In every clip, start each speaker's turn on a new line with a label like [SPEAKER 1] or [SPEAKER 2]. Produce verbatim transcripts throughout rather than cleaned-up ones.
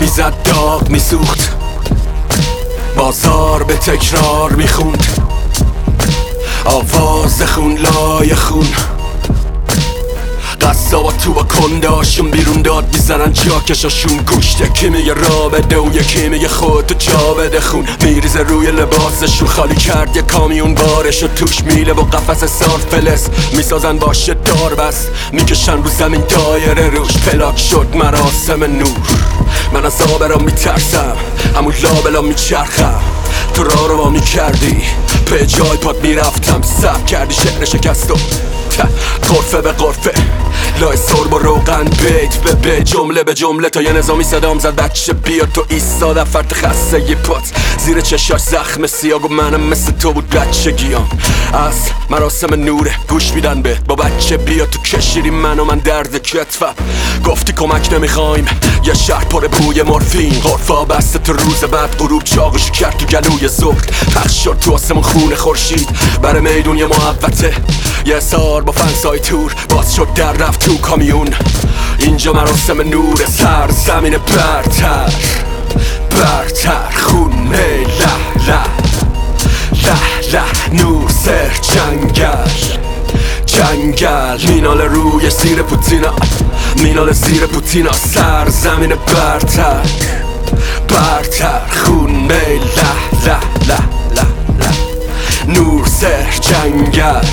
[SPEAKER 1] میزد داغ میسوخت، بازار به تکرار میخوند، آواز خون لای خون. قصابا تو با کنداشون بیرون داد میزنن جاکشاشون. گوشت کی میگه را بده و یکی میگه خودتو جا بده. خون میریزه روی لباسشون، خالی کرد یه کامیون بارش و توش میله و قفس سار فلس میسازن باشه دار بس، میکشن رو زمین دایره روش. پلاک شد مراسم نور، من از آبرا میترسم، همون لابلا میچرخم. تو را رو با میکردی به جای پاد میرفتم، سب کردی شعر شکست و غرفه به غرفه، لای سرب و روغن، بیت به بیت، جمله به جمله. تا یه نظامی صدام زد بچه بیا. تو ایستادم فرد خسته یه پات زیر چشاش زخم سیاه و منم مثل تو بود بچه گیام. از مراسم نوره گوش میدن بهت با بچه بیا. تو کشیدی من و من درد کتفم، گفتی کمک نمیخوایم، یه شهر پر بوی مورفین. غرفا بسته تو روز بعد غروب چاقشو کرد تو گلوی ظهر. پخش شد تو آسمون خون خورشید برای میدون یه محوطه، یه سار با فنسای تور باز شد در رفت تو کامیون. اینجا مراسم نور سر زمین برتر برتر، خونه له له له له، نور سر جنگل جنگل، مینال روی زیر پوتینا، مینال زیر پوتینا، سر زمین برتر برتر، خونه له له له له له، نور سر جنگل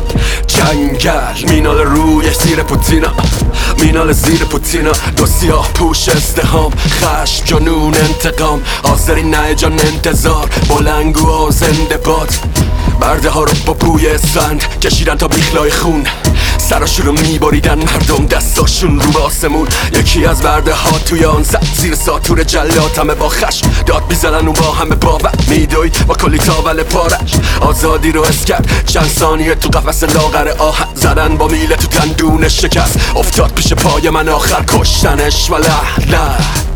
[SPEAKER 1] جنگل، مینال روی زیر پوتینا، مینال زیر پوتینا. دو سیاه پوش ازدهام، خشم جنون انتقام، حاضری نه جان انتظار، بلنگو و زنده باد. برده ها رو با بوی اسفند کشیدن تا بیخلای خون، سراشون رو میبریدن مردم دستاشون رو به آسمون. یکی از برده ها توی آن زد زیر ساتور جلات، همه با خشم داد میزنن و با همه باور میدوی با کلی تاول پارش. آزادی رو حس کرد چند ثانیه تو قفس لاغر آهن، زدن با میله تو دندون شکست، افتاد پیش پای من آخر کشتنش و له له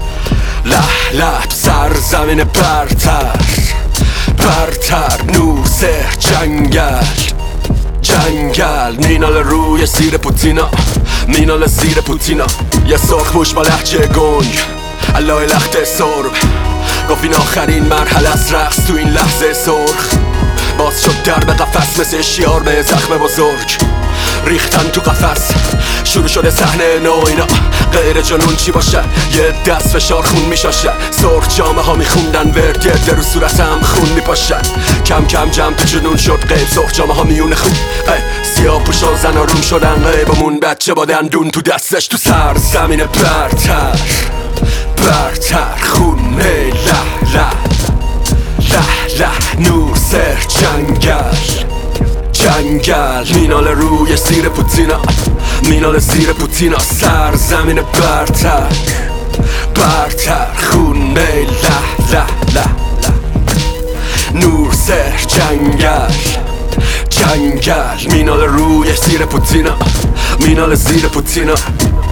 [SPEAKER 1] له له، سر زمین برتر برتر، نور سر جنگل جنگل، مینال روی زیر پوتینا، مینال زیر پوتینا. یه سرخ موش با لحجه گنگ علای لخت سرب، گفت این آخرین مرحله از رقص تو این لحظه سرخ. باز شد در به قفس مثل شیار به زخم بزرگ، ریختن تو قفس شروع شده صحنه نو. اینا غیر جنون چی باشه؟ یه دست فشار خون میشاشه، سرخ جامه ها میخوندن ورد، یه در رو صورت هم خون میپاشن. کم کم جمع تو جنون شد غیب، سرخ جامه ها میونه خون، سیاه پوشا زن روم شدن غیبمون. بچه با دندون تو دستش تو سر زمین برتر برتر، خونه له له له له، نور سر جنگل جنگل، مینال روی زیر پوتینا، مینال زیر پوتینا، سر زمین برتر برتر، خونه له له له له، نور سر جنگل جنگل، مینال روی زیر پوتینا، مینال زیر پوتینا.